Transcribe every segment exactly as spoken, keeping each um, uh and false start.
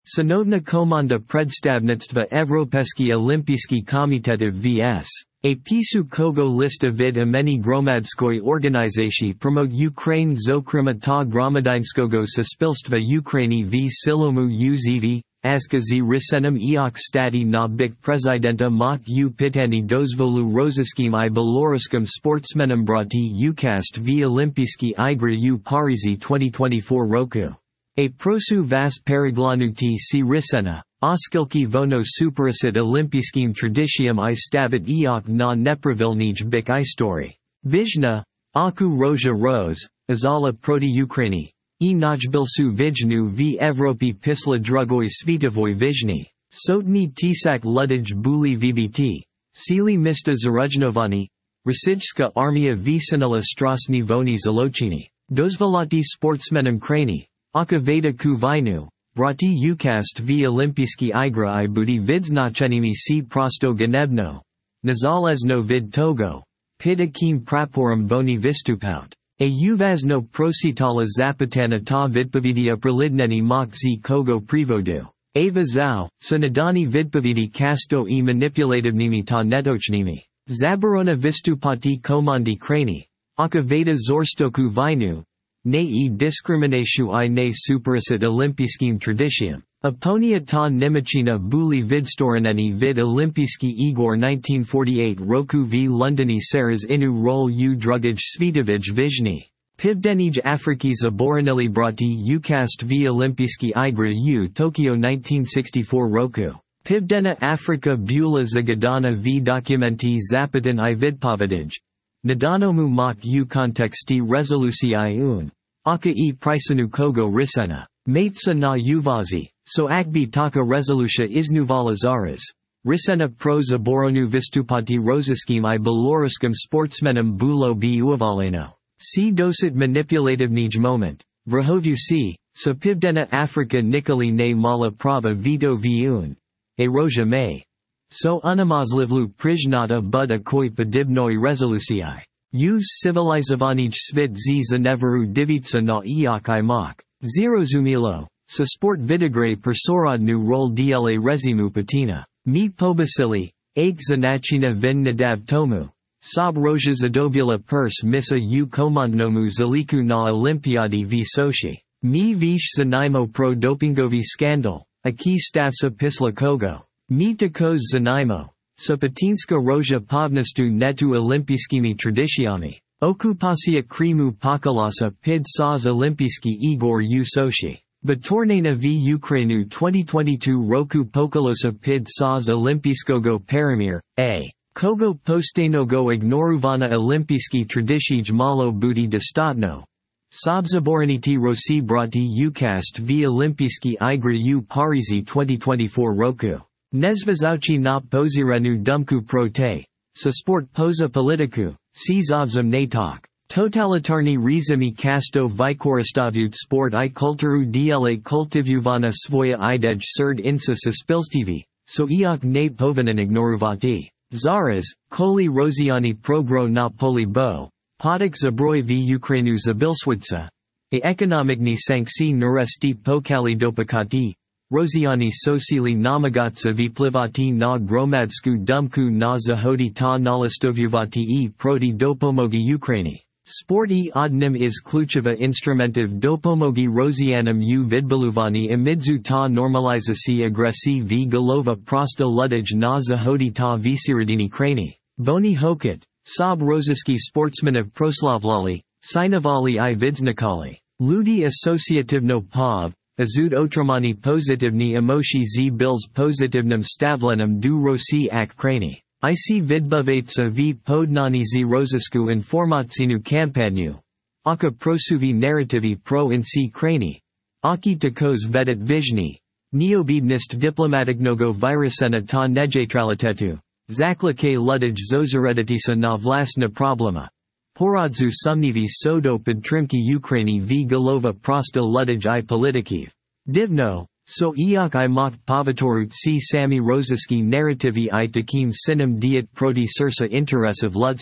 Synodna komanda predstavnictva Evropski olimpijski komitet vs. A pisu kogo lista vid imeni gromadskoj organizacji promot Ukraine zokrima ta gromadinskogo suspilstva Ukraini v silomu uzv, azka z rysenem iok stati na bik prezidenta mot u pitani dozvolu roziskim I beloruskim sportsmenem brati ukast v olimpijski igry u Parizi twenty twenty-four roku. A prosu vas periglanuti si rysena, oskilki vono superasit olimpijskim traditium I stavit iok na nepravilnij bik istory. Vizhna, aku roja rose, azala proti Ukraini, I najbilsu vijnu v Evropi pisla drugoj svitovoy vizhni, sotni tisak ludij buli vbt, sili mista zarujnovani, Rossijska armia v sinela strasni voni zalochini, dozvolati sportsmenem krani. Aka veda ku vinu, brati ukast v olimpijski igra I budi vidznachenimi si prosto ganebno. Nazalezno vid togo. Pidakim praporum boni vistupout. A uvazno prositala zapatana ta vidpavidia prelidneni mok z kogo privodu. Ava zao, sanadani vidpavidi kasto I manipulativnimi ta netochnimi. Zabarona vistupati komandi krani. Aka veda zorstoku vinu. Ne I discriminatio I ne superasit olimpijskim traditium. Aponia ta nimachina buli vidstoraneni vid olimpijski igor nineteen forty-eight roku v Londoni saras inu rol u drugij svitovij vizhni. Pivdenij Afriki zaboranili brati ukast v olimpijski igra u Tokyo nineteen sixty-four roku. Pivdena Afrika bula zagadana v dokumenti zapatan I vidpovadij. Nadanomu mok u konteksti resolusi I un. Aka I prisanu kogo risena. Matesa na uvazi, so akbi taka resolutia iznuvala zaras. Risena pro zaboronu vistupati roziskim I beloruskim sportsmenem bulo b uvaleno. Si dosit manipulativnij moment. Vrahovu si, so pivdena Afrika nikoli ne mala prava vito viun. A roja may. So unamazlivlu prijnata bud akoi podibnoi resolucii. Use civilizovanij svit z zanevaru divitsa na iok I mok. Zerozumilo, sa sport vidigre persorodnu rol dla rezimu patina. Mi pobasili, ake zanachina ven nadav tomu. Sob roja zadobula pers misa u komandnomu zaliku na olimpiadi v sochi. Mi vish zanimo pro dopingovi scandal, aki stavsa pisla kogo. Mi takoz zanimo. Sa patinska roja povnastu netu olimpijskimi tradiciami. Okupacija krimu pokolasa pid saz olimpijski igor u sochi. Vitornana v Ukrainu twenty twenty-two roku pokolosa pid saz olimpijskogo paramir, a. Kogo postenogo ignoruvana olimpijski tradicij malo budi dostatno. Sobzaboraniti rosi brati ukast v olimpijski igra u Parizi twenty twenty-four roku. Nezvazauchi na pozirenu dumku pro te. Sa sport poza politiku, si zavzam natok. Totalitarni rizimi kasto vikoristavut sport I kulturu dla kultivuvana svoja idej surd insa suspilstivi, so iok ne povanan ignoruvati. Zaras, koli roziani progro na poli bo, podik zabroj v Ukrainu zabilswitsa. A ekonomikni sanksi nuresti pokali dopakati. Roziani sosili namagatsa vplivati na gromadsku dumku na zahodi ta nalastovuvati I proti dopomogi Ukraini. Sporti odnim is klucheva instrumentiv dopomogi rozianum u vidbaluvani imidzu ta normalizasi agresi v golova prosta ludij na zahodi ta visiridini krani. Voni hokit, sob roziski sportsmenev proslavlali, sinovali I vidznakali. Ludi associativno pov. Azud otramani pozitivni emoshi z bills pozitivnim stavlenem du rosi ak krani. I see vidbavatsa v podnani z rozisku informatsinu kampanyu. Aka prosuvi narrativi pro in si krani. Aki takos vedet vizhni. Neobednist diplomatiknogo virusena ta nejatralitetu. Zaklake ludij zozareditisa na vlasna problema. Porodzu sumnivi sodo podtrimki Ukraini v golova prosta ludij I politikiv. Divno, so iok I mok povatorut si sami roziski narrativi I takim sinem diet proti sursa interesiv ludstva.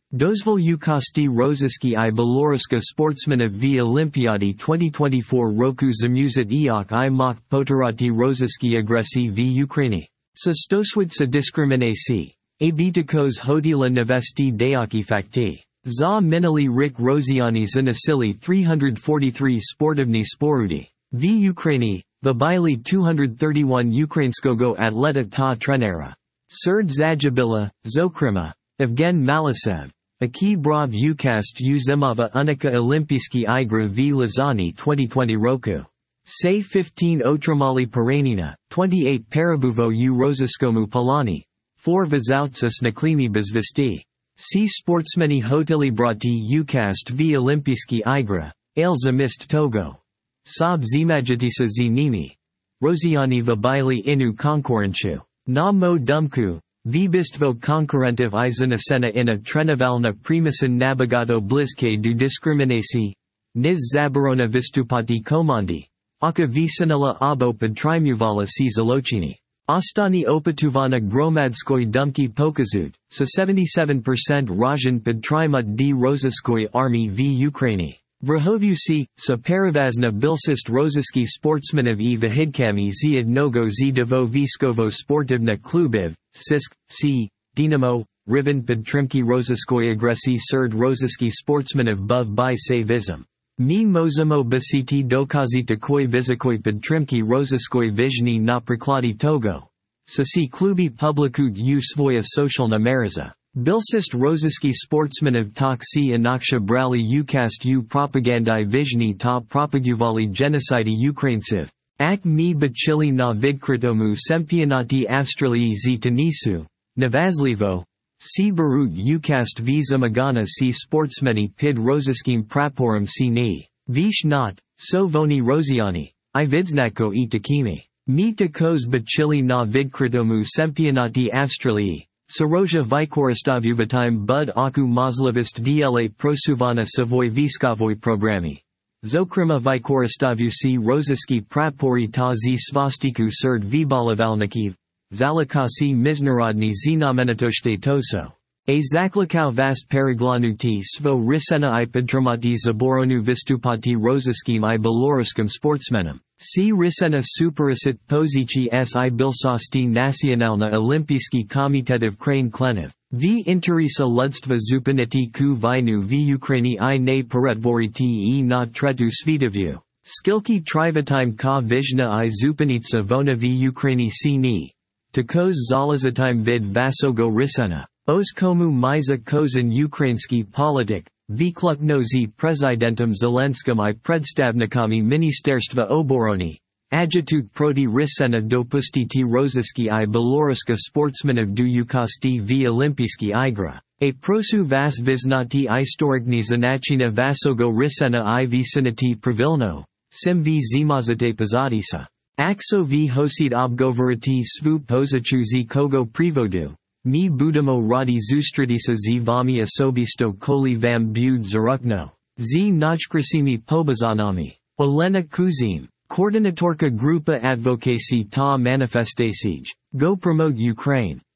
Dozvol Ukasti Rozyski I Beloruska sportsmanov v Olympiadi twenty twenty-four Roku zamuzit iok I mok potarati Rozyski agresi v Ukraini. Sa stoswid sa diskriminacji. Aby takos hodila nevesti dayaki fakti. Za minali Rik Roziani Zanasili three forty-three Sportivny Sporudi. V Ukraini, Vabili two thirty-one Ukrainskogo atleta ta trenera. Serd Zajabila, Zokrima, Evgen Malisev. Aki Brav Ukast u Zemava Unika Olimpijski Igra v Lazani twenty twenty Roku. Say fifteen Otramali Perenina, twenty-eight Parabuvo u Roziskomu Polani. four Vazoutsas Naklimi Bezvisti. C Sportsmeni Hoteli Brati Ukast v Olimpijski Igra, Ale Zamist Togo. Sob Zimajitisa Zinimi. Roziani Vabili Inu Konkurenchu. Na Mo Dumku, Vbistvo Konkurentiv I Zanasena ina Trenevalna Primasin Nabagato Blizke du Diskriminacji. Niz Zaborona Vistupati Komandi. Aka Visanela Abo Podtrimuvala si Zalochini. Ostani Opatuvana Gromadskoy Dumki Pokazud, sa seventy-seven percent Rajan Podtrimut d Roziskoy Army v Ukraini. Vrahovusi, sa Paravazna Bilsist Roziski Sportsmanov I Vahidkami z Nogo z Devo Viskovo Sportivna Klubiv, Sisk, C, Dinamo, Riven Podtrimki Roziskoy Agresi Serd Roziski Sportsmanov Bov by Se Vizim. Mi Mozimo Basiti Dokazi Takoi Vizikoy Podtrimki Roziskoy Vizhny na Prikladi Togo. Sasi Klubi Publikut u Svoya Socialna Mariza. Bilsist Roziski Sportsmanov Taksi Inaksha Brali Ukast u Propagandai Vizhny ta Propaguvali Genocidi Ukrainsiv. Ak mi Bachili na Vidkritomu Sempionati Avstralii z Tenisu, Navazlivo. Si Barut Ukast v Zamagana si Sportsmeni Pid Roziskim Praporum si ni. Vish not, so voni Roziani. I Vidznako I Takimi. Mi Takos Bachili na Vidkritomu Sempionati Avstralii. Saroja Vikoristavuvitime Bud Aku Mozlevist Dla Prosuvana Savoy Viskavoy Programi. Zokrima Vikoristavusi Roziski Prapori ta z Svastiku Serd Vibalavalnikiv. Zalakasi Miznarodny Znamenatoshte Toso. A Zaklakau Vast Paraglanuti Svo Risena I Podtramati Zaboronu Vistupati Roziskim I Beloruskam Sportsmenem. Si Risena Superisit Pozici S I Bilsasti Nacionalna Olimpijski Komitetiv Crane Klenev. V Interisa Ludstva Zupaniti ku Vinu v Ukraini I ne Peretvoriti I na Tretu Svitavu. Skilki Trivatime ka Vizhna I Zupanitsa Vona v Ukraini si ni. Takos Zalazatime vid Vasogo Risena. Os komu Miza Kozin Ukrainski Politik. Vyklukno z Prezidentum Zelenskim I Predstavnikami Ministerstva Oborony. Adjutut proti Risena dopustiti Roziski I Beloruska Sportsmanov du Ukasti v Olimpijski Igra. A prosu vas Viznati Istorikni Zanachina Vasogo Risena I Vicinity Pravilno. Sim v Zimazate Pozadisa. Akso v Hosid Obgovoriti Svu Pozachu z Kogo Privodu. Mi budemo radi zustritisa z vami osobisto koli vam bud zarukno. Z najkrasimi pobazanami. Olena Kuzim. Koordinatorka Grupa Advocacy ta Manifestacije. Go promote Ukraine.